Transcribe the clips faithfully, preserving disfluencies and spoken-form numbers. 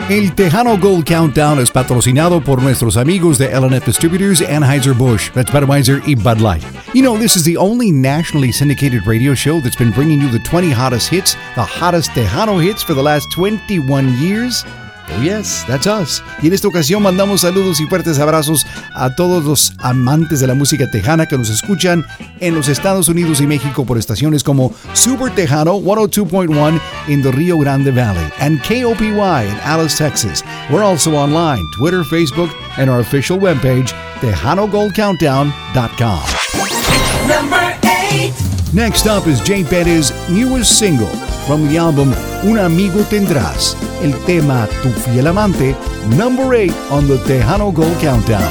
El Tejano Gold Countdown es patrocinado por nuestros amigos de L and F Distributors, Anheuser-Busch, that's Budweiser y Bud Light. You know, this is the only nationally syndicated radio show that's been bringing you the twenty hottest hits, the hottest Tejano hits for the last twenty-one years. Oh yes, that's us. Y en esta ocasión mandamos saludos y fuertes abrazos a todos los amantes de la música tejana que nos escuchan en los Estados Unidos y México por estaciones como Super Tejano one oh two point one in the Rio Grande Valley and K O P Y in Alice, Texas. We're also online, Twitter, Facebook, and our official webpage, Tejano Gold Countdown dot com. Number eight. Next up is Jay Perez's newest single from the album Un Amigo Tendrás, el tema Tu Fiel Amante, number eight on the Tejano Gold Countdown.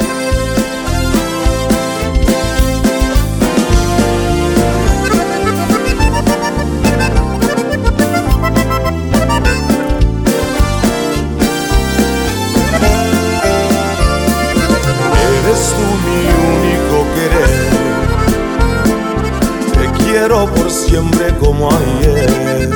Eres tú mi único querer, te quiero por siempre como ayer.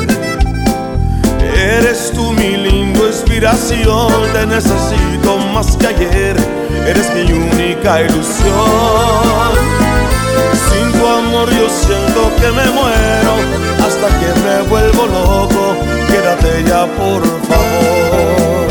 Eres tú mi lindo inspiración, te necesito más que ayer. Eres mi única ilusión. Sin tu amor yo siento que me muero, hasta que me vuelvo loco. Quédate ya por favor.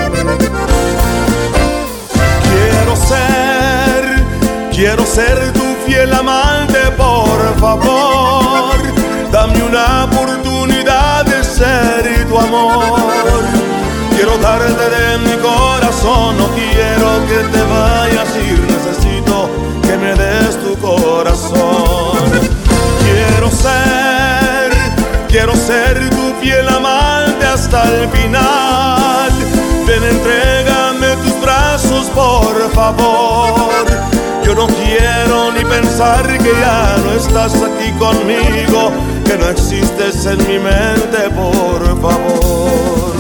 Quiero ser, quiero ser tu fiel amante, por favor. Dame una oportunidad de ser tu amor. Quiero darte de mi corazón, no quiero que te vayas a ir. Necesito que me des tu corazón. Quiero ser, quiero ser tu fiel amante hasta el final. Ven, entrégame tus brazos, por favor. Yo no quiero ni pensar que ya no estás aquí conmigo, que no existes en mi mente, por favor.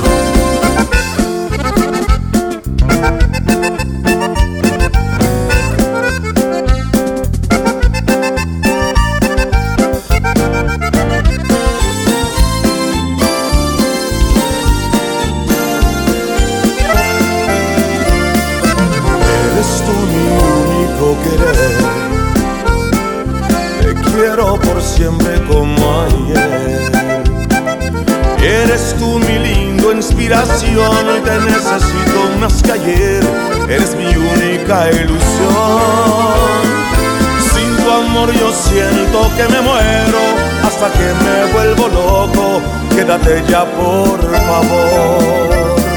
Por siempre como ayer. Eres tú mi lindo inspiración, te necesito más que ayer. Eres mi única ilusión. Sin tu amor yo siento que me muero, hasta que me vuelvo loco. Quédate ya por favor.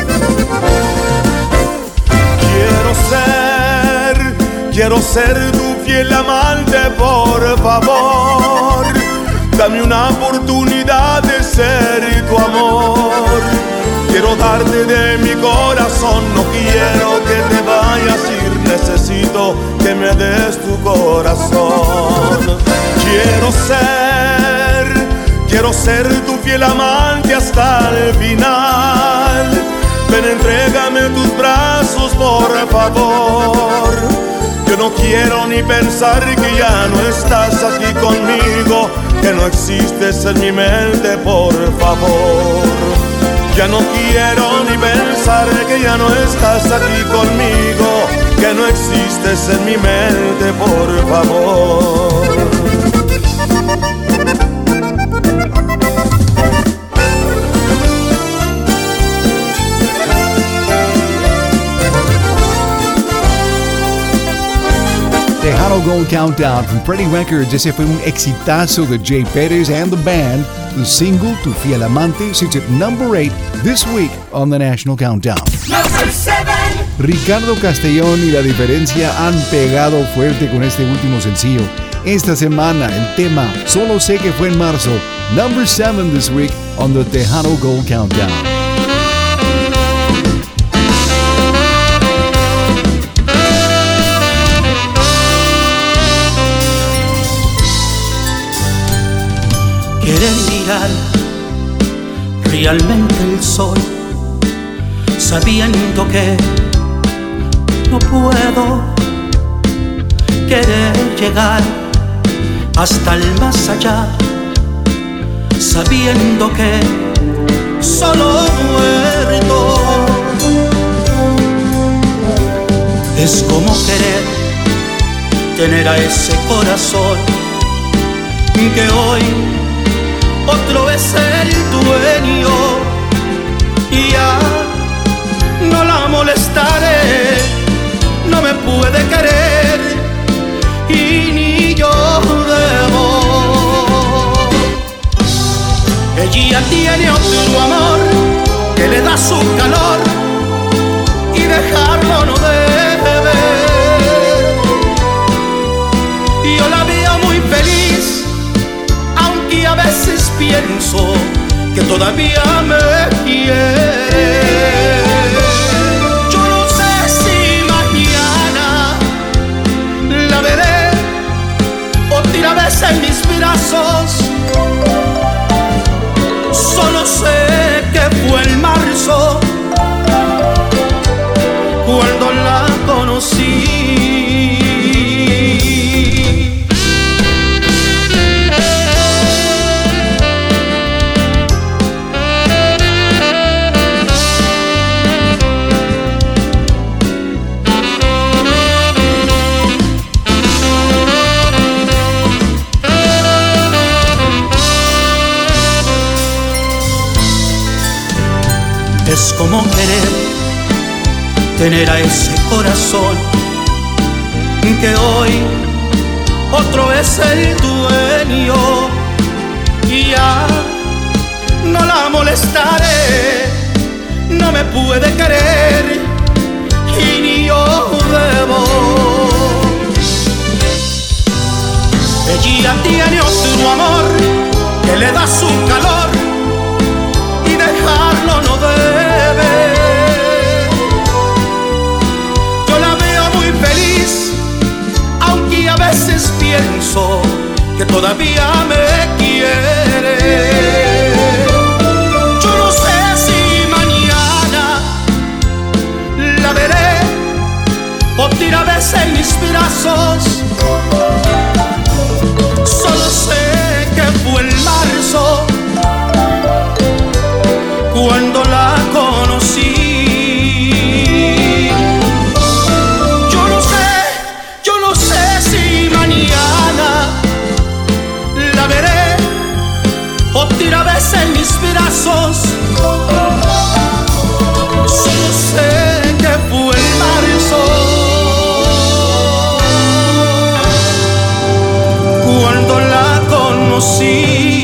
Quiero ser, quiero ser tu fiel amante, por favor. Dame una oportunidad de ser tu amor. Quiero darte de mi corazón, no quiero que te vayas a ir. Necesito que me des tu corazón. Quiero ser, quiero ser tu fiel amante hasta el final. Ven, entrégame tus brazos, por favor. Yo no quiero ni pensar que ya no estás aquí conmigo, que no existes en mi mente, por favor. Ya no quiero ni pensar que ya no estás aquí conmigo, que no existes en mi mente, por favor. Tejano Gold Countdown from Freddie Records. Ese fue un exitazo de Jay Perez and the band. The single Tu Fiel Amante sits at number eight this week on the National Countdown. Number seven. Ricardo Castellón y La Diferencia han pegado fuerte con este último sencillo. Esta semana el tema Solo sé que fue en marzo. Number seven this week on the Tejano Gold Countdown. Querer mirar realmente el sol, sabiendo que no puedo. Querer llegar hasta el más allá, sabiendo que solo muerto. Es como querer tener a ese corazón que hoy otro es el dueño, y ya no la molestaré, no me puede querer y ni yo debo. Ella tiene otro amor que le da su calor y dejarlo no debe. Yo la veo muy feliz, aunque a veces pienso que todavía me quiere. Yo no sé si mañana la veré otra vez en mis brazos. Solo sé que fue en marzo cuando la conocí. Es como querer tener a ese corazón que hoy otro es el dueño, y ya no la molestaré, no me puede querer y ni yo debo. Ella tiene otro amor que le da su calor y dejarlo no debe. Yo la veo muy feliz, aunque a veces pienso que todavía me quiere. Yo no sé si mañana la veré otra vez en mis brazos. Solo sé que fue en marzo cuando la conocí. Yo no sé, yo no sé si mañana la veré otra vez en mis brazos. Solo sé que fue en marzo cuando la conocí.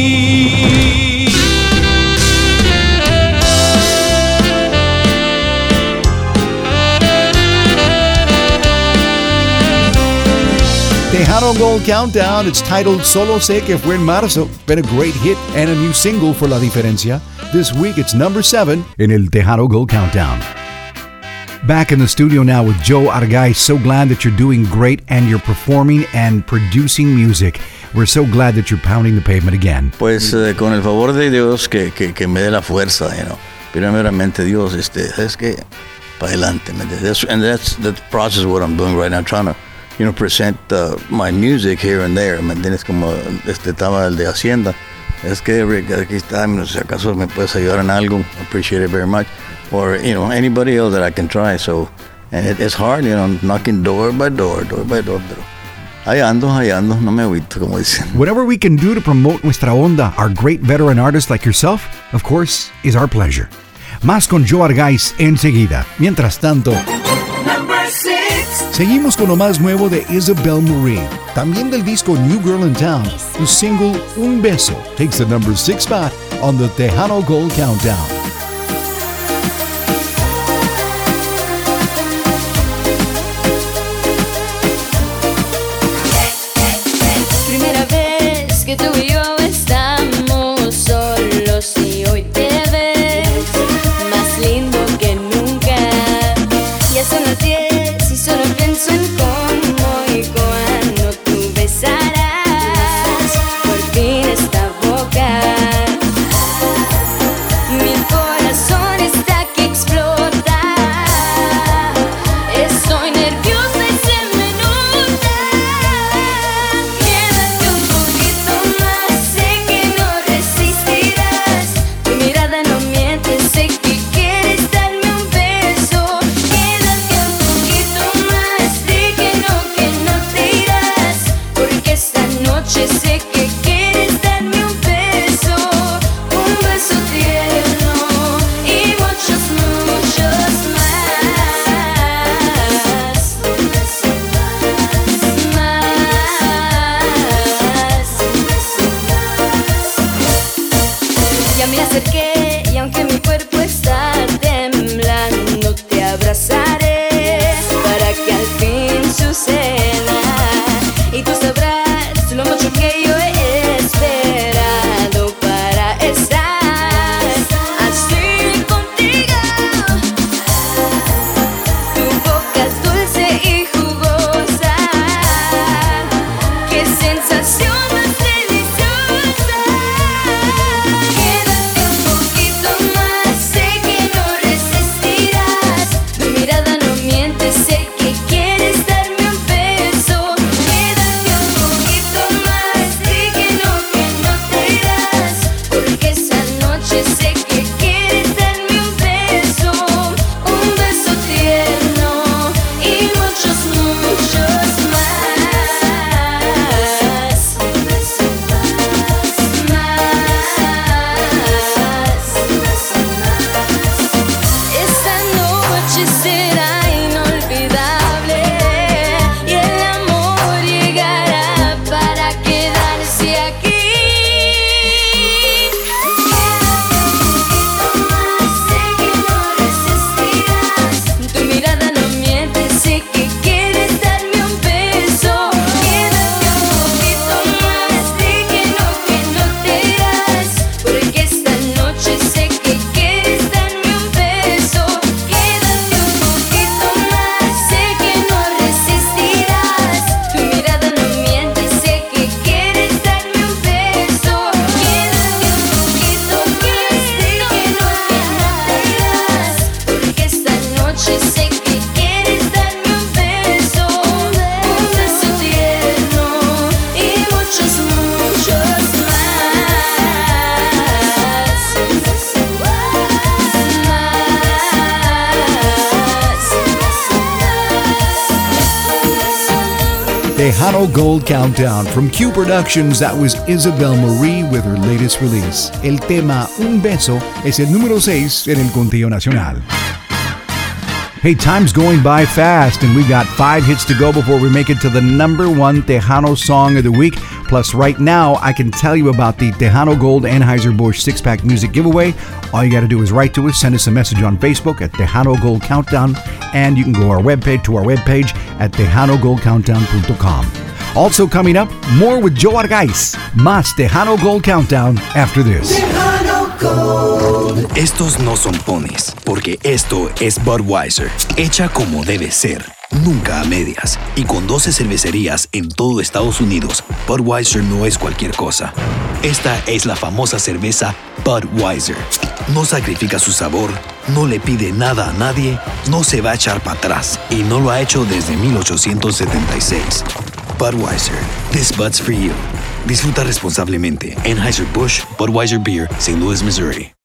Tejano Gold Countdown. It's titled Solo Sé Que Fue en Marzo. Been a great hit and a new single for La Diferencia. This week it's number seven in El Tejano Gold Countdown. Back in the studio now with Joe Argay. So glad that you're doing great and you're performing and producing music. We're so glad that you're pounding the pavement again. Pues eh, con el favor de Dios que, que, que me dé la fuerza, you know. Primeramente Dios, este, es que para adelante, ¿me entiendes? And that's the process of what I'm doing right now, trying to, you know, present uh, my music here and there, ¿me entiendes? Como este estaba el de Hacienda. Es que Rick, aquí está, si acaso me puedes ayudar en algo, appreciate it very much. Or, you know, anybody else that I can try. So, and it, it's hard, you know, knocking door by door, door by door, pero ahí ando, ahí ando, no me agüito, como dicen. Whatever we can do to promote nuestra onda, our great veteran artists like yourself, of course, is our pleasure. Más con Joe Argais enseguida. Mientras tanto, Number six. seguimos con lo más nuevo de Isabel Marie. También del disco New Girl in Town, the single Un Beso takes the number six spot on the Tejano Gold Countdown. Primera vez que tú y yo estamos solos y hoy te ves más lindo que nunca. Ya son las diez y solo pienso en cómo y cuándo tú besarás por fin esta boca. Mi corazón está que explota. Estoy nerviosa y se me nota. Quédate un poquito más. Ya me acerqué y aunque mi cuerpo está temblando, te abrazaré para que al fin suceda. Y tú sabrás lo mucho que yo he esperado para estar así contigo. Tu boca es dulce y jugosa, qué sensación más deliciosa. Quédate un poquito más, sé que no resistirás. Tu mirada no miente, sé que quieres darme un beso. Quédate un poquito más, di que no, que no te irás, porque esa noche sé que quieres darme un beso, un beso tierno y muchos, muchos más. Un beso más, más. Esta noche será inolvidable y el amor llegará para quedarse aquí. Quédate un poquito más, sé que no resistirás. Tu mirada no miente, sé que quieres darme un beso. Quédate un poquito más, di que no, que no te irás, porque esta noche sé que quieres darme un beso. Quédate un poquito más, sé que no resistirás. Tu mirada no miente, sé que quieres darme un beso. Quédate un poquito más, di que no, que no te irás, porque esta noche sé que quieres darme un beso, un beso tierno y muchos, muchos más. Un beso más. Tejano Gold Countdown from Q Productions. That was Isabel Marie with her latest release. El tema Un Beso es el número seis en el conteo nacional. Hey, time's going by fast, and we got five hits to go before we make it to the number one Tejano song of the week. Plus, right now, I can tell you about the Tejano Gold Anheuser-Busch six-pack music giveaway. All you got to do is write to us, send us a message on Facebook at Tejano Gold Countdown, and you can go our webpage to our webpage at tejano gold countdown dot com. Also coming up, more with Joe Argaiz. Más Tejano Gold Countdown after this. Estos no son ponis, porque esto es Budweiser, hecha como debe ser, nunca a medias. Y con doce cervecerías en todo Estados Unidos, Budweiser no es cualquier cosa. Esta es la famosa cerveza Budweiser. No sacrifica su sabor, no le pide nada a nadie, no se va a echar para atrás y no lo ha hecho desde mil ochocientos setenta y seis. Budweiser, this Bud's for you. Disfruta responsablemente. Anheuser-Busch Budweiser Beer, Saint Louis, Missouri.